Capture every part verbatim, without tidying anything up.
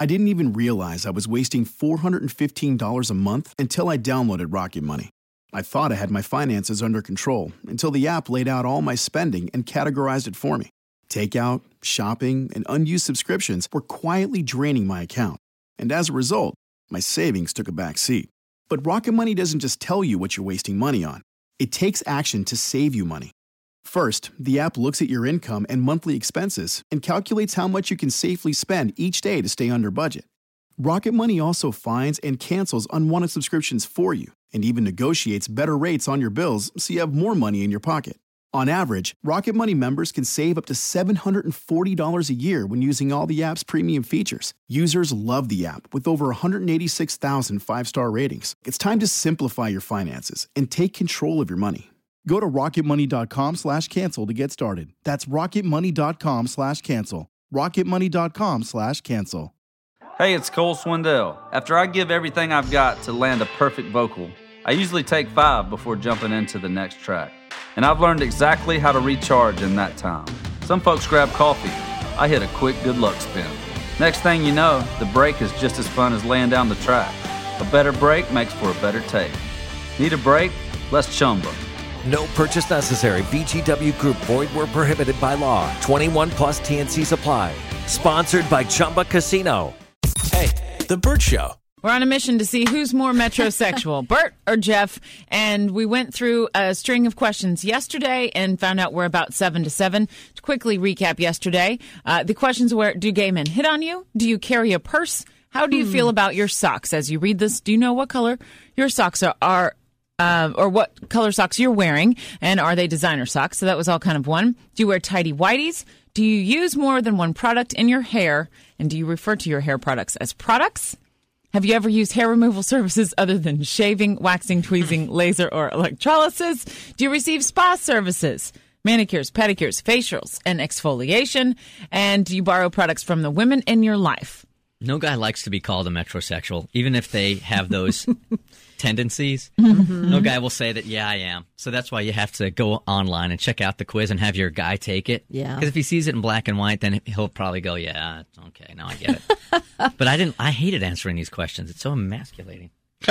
I didn't even realize I was wasting four hundred fifteen dollars a month until I downloaded Rocket Money. I thought I had my finances under control until the app laid out all my spending and categorized it for me. Takeout, shopping, and unused subscriptions were quietly draining my account. And as a result, my savings took a back seat. But Rocket Money doesn't just tell you what you're wasting money on. It takes action to save you money. First, the app looks at your income and monthly expenses and calculates how much you can safely spend each day to stay under budget. Rocket Money also finds and cancels unwanted subscriptions for you and even negotiates better rates on your bills so you have more money in your pocket. On average, Rocket Money members can save up to seven hundred forty dollars a year when using all the app's premium features. Users love the app with over one hundred eighty-six thousand five-star ratings. It's time to simplify your finances and take control of your money. Go to rocketmoney.com slash cancel to get started. That's rocketmoney.com slash cancel. rocketmoney.com slash cancel. Hey, it's Cole Swindell. After I give everything I've got to land a perfect vocal, I usually take five before jumping into the next track. And I've learned exactly how to recharge in that time. Some folks grab coffee. I hit a quick good luck spin. Next thing you know, the break is just as fun as laying down the track. A better break makes for a better take. Need a break? Let's Chumba. No purchase necessary. V G W Group. Void where prohibited by law. twenty-one plus T N C supply. Sponsored by Chumba Casino. Hey, The Bert Show. We're on a mission to see who's more metrosexual, Bert or Jeff, and we went through a string of questions yesterday and found out we're about seven to seven. To quickly recap yesterday, uh, the questions were, do gay men hit on you? Do you carry a purse? How do you hmm. feel about your socks? As you read this, do you know what color your socks are, are uh, or what color socks you're wearing, and are they designer socks? So that was all kind of one. Do you wear tighty whities? Do you use more than one product in your hair? And do you refer to your hair products as products? Have you ever used hair removal services other than shaving, waxing, tweezing, laser, or electrolysis? Do you receive spa services, manicures, pedicures, facials, and exfoliation? And do you borrow products from the women in your life? No guy likes to be called a metrosexual, even if they have those tendencies. Mm-hmm. No guy will say that, yeah, I am. So that's why you have to go online and check out the quiz and have your guy take it. Yeah. Because if he sees it in black and white, then he'll probably go, yeah, okay, now I get it. But I didn't. I hated answering these questions. It's so emasculating.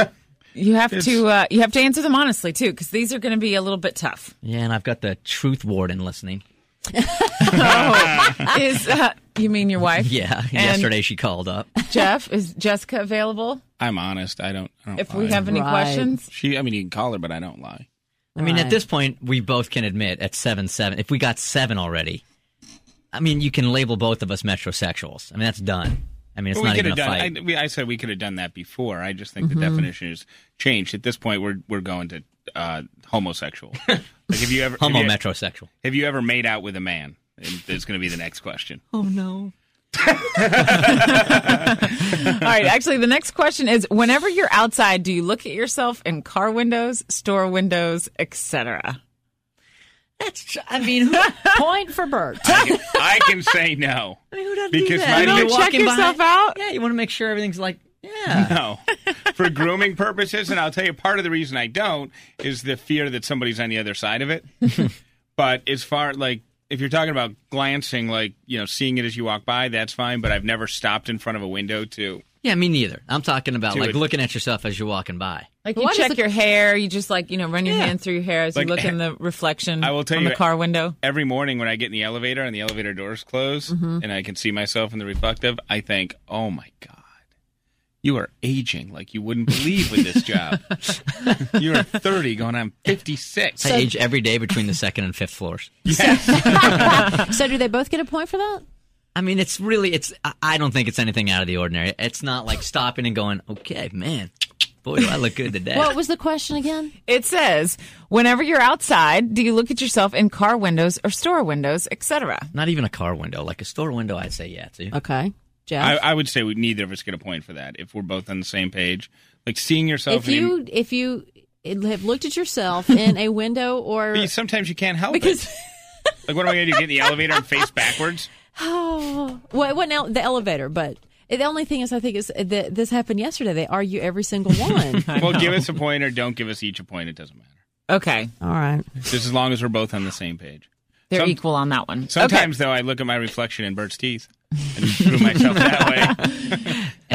You have It's- to uh, you have to answer them honestly, too, because these are going to be a little bit tough. Yeah, and I've got the truth warden listening. oh, is uh, you mean your wife? Yeah, And yesterday she called up. Jeff, is Jessica available? I'm honest. I don't. I don't If lie. we have any Right. questions, she. I mean, you can call her, but I don't lie. I mean, Right. at this point, we both can admit at seven seven. If we got seven already, I mean, you can label both of us metrosexuals. I mean, that's done. I mean, it's Well, we not could even have a done. fight. I, we, I said we could have done that before. I just think Mm-hmm. the definition has changed. At this point, we're we're going to uh, homosexual. Like, have you ever Homo have you, metrosexual. have you ever made out with a man? And that's going to be the next question. Oh no. all right. Actually, the next question is: whenever you're outside, do you look at yourself in car windows, store windows, et cetera? That's. I mean, who, Point for Bert. I can, I can say no. I mean, who doesn't Because do that? my- I mean, You you're don't check walking yourself behind- out? Yeah, you want to make sure everything's like. Yeah. No, for grooming purposes, and I'll tell you part of the reason I don't is the fear that somebody's on the other side of it. But as far like if you're talking about glancing, like you know, seeing it as you walk by, that's fine. But I've never stopped in front of a window to. Yeah, me neither. I'm talking about Do like it. looking at yourself as you're walking by. Like you What is check the- your hair, you just like you know run your Yeah. hand through your hair as Like, you look in the reflection I will tell from you- the car window. Every morning when I get in the elevator and the elevator doors close and I can see myself in the reflective, I think, "Oh my God, you are aging like you wouldn't believe with this job. You're thirty, going on fifty-six." I age every day between the second and fifth floors. Yes. So do they both get a point for that? I mean, it's really, it's. I- I don't think it's anything out of the ordinary. It's not like stopping and going, okay, man, boy, do I look good today. What was the question again? It says, whenever you're outside, do you look at yourself in car windows or store windows, et cetera? Not even a car window. Like a store window, I'd say yeah to. Okay. Jeff? I, I would say we, neither of us get a point for that if we're both on the same page. Like seeing yourself if in you if you have looked at yourself in a window or... But sometimes you can't help Because- it. Like, what am I going to do? Get in the elevator and face backwards? Oh, well, it wasn't out the elevator, but the only thing is, I think, is that this happened yesterday. They argue every single one. Well, give us a point or don't give us each a point. It doesn't matter. Okay. All right. Just as long as we're both on the same page. They're Some- equal on that one. Sometimes, though, I look at my reflection in Bert's teeth and prove myself that way.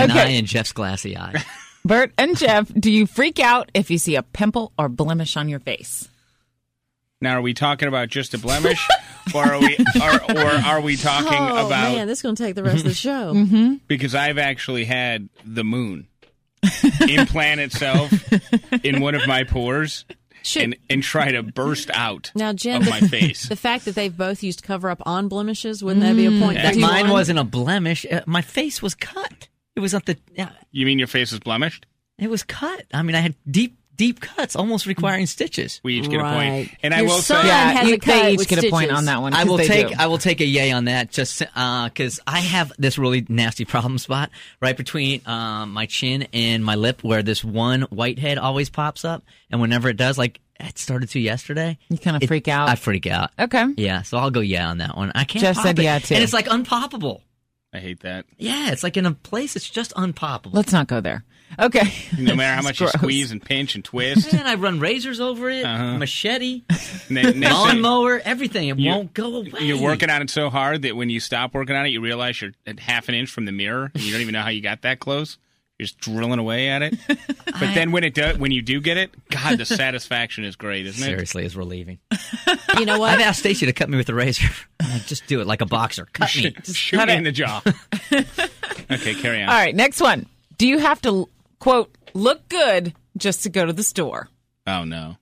an Okay. eye in Jeff's glassy eye. Bert and Jeff, do you freak out if you see a pimple or blemish on your face? Now, are we talking about just a blemish, or are we, or, or are we talking Oh, about? man, this is going to take the rest of the show. Mm-hmm. Because I've actually had the moon implant itself in one of my pores Should- and, and try to burst out Now, Jen, of the, my face. the fact that they've both used cover up on blemishes, wouldn't that be a point? Yeah. that you Mine won? wasn't a blemish. Uh, My face was cut. It was at the. Yeah, You mean your face is blemished? it was cut. I mean, I had deep, deep cuts, almost requiring stitches. We each get a Right. point. And I Your will son say, Yeah, has you- a cut they each with get a point stitches. on that one. I 'cause will they take do. I will take a yay on that just because I have this really nasty problem spot right between um, my chin and my lip where this one whitehead always pops up, and whenever it does, like it started to yesterday, You kind of it- freak out. I freak out. Okay. Yeah, so I'll go yeah on that one. I can't. Jeff pop said it. yeah, too. and it's like unpoppable. I hate that. Yeah, it's like in a place it's just unpoppable. Let's not go there. Okay. No matter how much you Gross. squeeze and pinch and twist, And I run razors over it, Uh-huh. machete, ne- next thing- lawnmower, everything. It You- won't go away. you're working on it so hard that when you stop working on it, you realize you're at half an inch from the mirror, and you don't even know how you got that close. You're just drilling away at it. But then when it do, when you do get it, God, the satisfaction is great, isn't it? Seriously, it's relieving. You know I've what? asked Stacy to cut me with a razor. I just do it like a boxer. Cut me. Shoot, shoot me in the jaw. Okay, carry on. All right, next one. Do you have to, quote, look good just to go to the store? Oh no.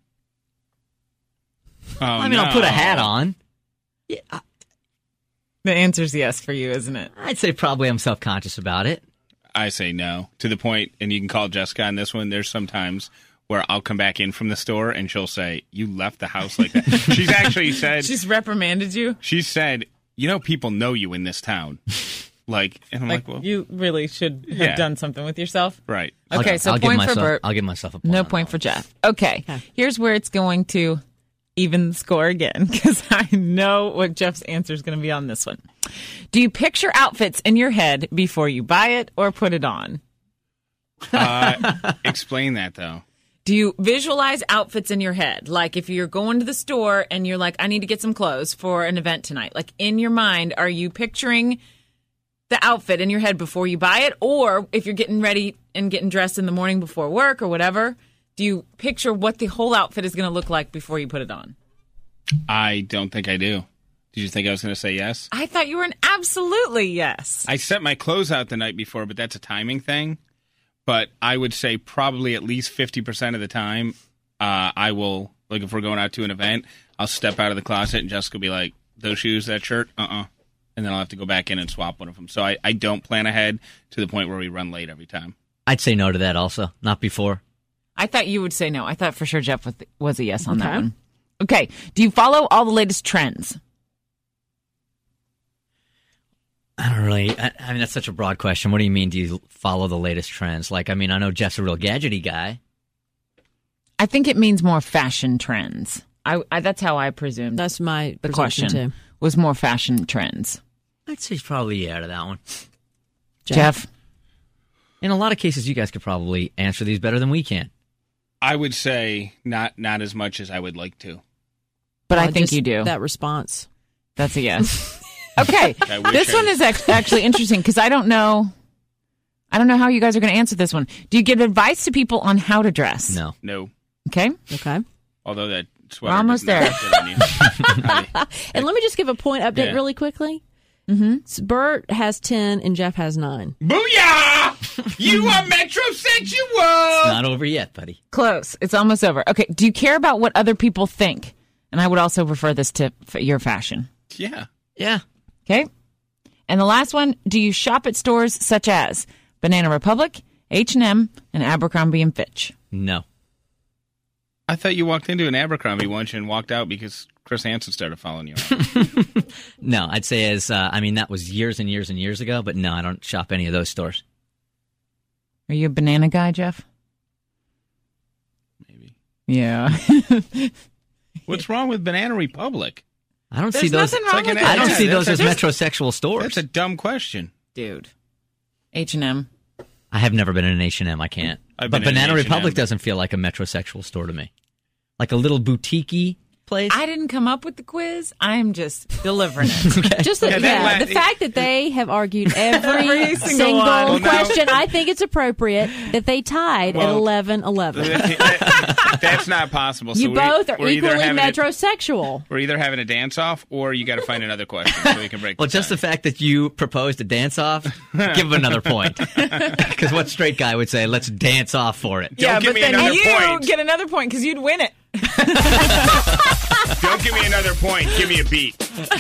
Oh, I mean, no. I'll put a hat on. Yeah, I- The answer's yes for you, isn't it? I'd say probably I'm self-conscious about it. I say no. To the point, and you can call Jessica on this one, there's sometimes where I'll come back in from the store and she'll say, you left the house like that. She's actually said, She's reprimanded you? she said, you know, people know you in this town. Like, and I'm like, Like, well, you really should have Yeah. done something with yourself? right. Okay, I'll, so I'll give point for myself, Bert. I'll give myself a point. No on point that for Jeff. Okay, here's where it's going to even the score again because I know what Jeff's answer is going to be on this one. Do you picture outfits in your head before you buy it or put it on? Uh, explain that, though. Do you visualize outfits in your head? Like if you're going to the store and you're like, I need to get some clothes for an event tonight. Like in your mind, are you picturing the outfit in your head before you buy it? Or if you're getting ready and getting dressed in the morning before work or whatever, do you picture what the whole outfit is going to look like before you put it on? I don't think I do. Did you think I was going to say yes? I thought you were an absolutely yes. I set my clothes out the night before, but that's a timing thing. But I would say probably at least fifty percent of the time, uh, I will, like if we're going out to an event, I'll step out of the closet and Jessica will be like, those shoes, that shirt, uh-uh. And then I'll have to go back in and swap one of them. So I, I don't plan ahead to the point where we run late every time. I'd say no to that also, not before. I thought you would say no. I thought for sure Jeff was, was a yes on that Okay. one. Okay. Do you follow all the latest trends? I don't really. I, I mean, that's such a broad question. What do you mean? Do you follow the latest trends? Like, I mean, I know Jeff's a real gadgety guy. I think it means more fashion trends. I, I that's how I presumed. That's my the presumption, question too. was more fashion trends. I'd say probably yeah to that one. Jeff, In a lot of cases, you guys could probably answer these better than we can. I would say not not as much as I would like to. but I Well, think just you do. That response. That's a yes. Okay, I wish this I- one is act- actually interesting because I don't know. I don't know how you guys are going to answer this one. Do you give advice to people on how to dress? No. No. Okay. Okay. Although that sweater We're almost does not there. look good on you. I- And let me just give a point update Yeah. really quickly. Mm-hmm. Bert has ten and Jeff has nine. Booyah! You are metrosexual! Not over yet, buddy. Close. It's almost over. Okay. Do you care about what other people think? And I would also refer this to f- your fashion. Yeah. Yeah. Okay. And the last one, do you shop at stores such as Banana Republic, H and M, and Abercrombie and Fitch? No. I thought you walked into an Abercrombie once and walked out because Chris Hansen started following you around. No, I'd say as, uh, I mean, that was years and years and years ago, but no, I don't shop any of those stores. Are you a banana guy, Jeff? Maybe. Yeah. What's wrong with Banana Republic? I don't There's see those. nothing wrong like an with I don't that. see those as That's- metrosexual stores. That's a dumb question. Dude. H and M. I have never been in an H and M. I can't. I've But been in Banana an H and M. Republic doesn't feel like a metrosexual store to me. Like a little boutique-y, place? I didn't come up with the quiz. I'm just delivering it. Okay. Just the, Yeah, yeah, that- the fact that they have argued every, Every single single, one. Well, now- question, I think it's appropriate that they tied at Well, eleven eleven. That- that's not possible. So You we- both are we're either equally having a- metrosexual. We're either having a dance-off, or you got to find another question so we can break. Well, the just the tie. fact that you proposed to dance off, give him another point. Because what straight guy would say, let's dance off for it? yeah, give but me then another you point. get another point because you'd win it. Don't give me another point. Give me a beat.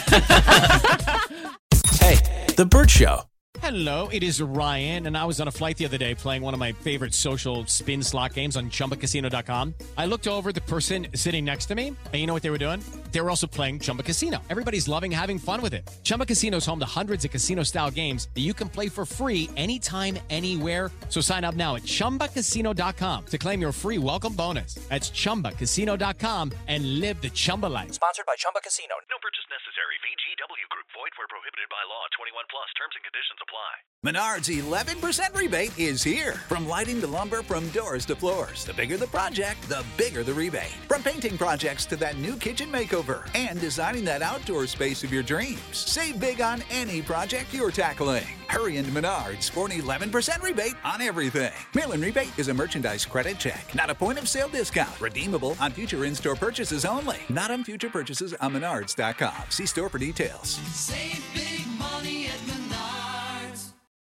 Hey, The Burt Show. Hello, it is Ryan, and I was on a flight the other day playing one of my favorite social spin slot games on Chumba Casino dot com. I looked over at the person sitting next to me, and you know what they were doing? They were also playing Chumba Casino. Everybody's loving having fun with it. Chumba Casino is home to hundreds of casino-style games that you can play for free anytime, anywhere. So sign up now at Chumba Casino dot com to claim your free welcome bonus. That's Chumba Casino dot com and live the Chumba life. Sponsored by Chumba Casino. No purchase necessary. V G W Group. Void where prohibited by law. twenty-one plus. Terms and conditions apply. Menard's eleven percent rebate is here. From lighting to lumber, from doors to floors. The bigger the project, the bigger the rebate. From painting projects to that new kitchen makeover and designing that outdoor space of your dreams. Save big on any project you're tackling. Hurry into Menard's for an eleven percent rebate on everything. Mail-in rebate is a merchandise credit check, not a point-of-sale discount. Redeemable on future in-store purchases only. Not on future purchases on Menards dot com. See store for details. Save big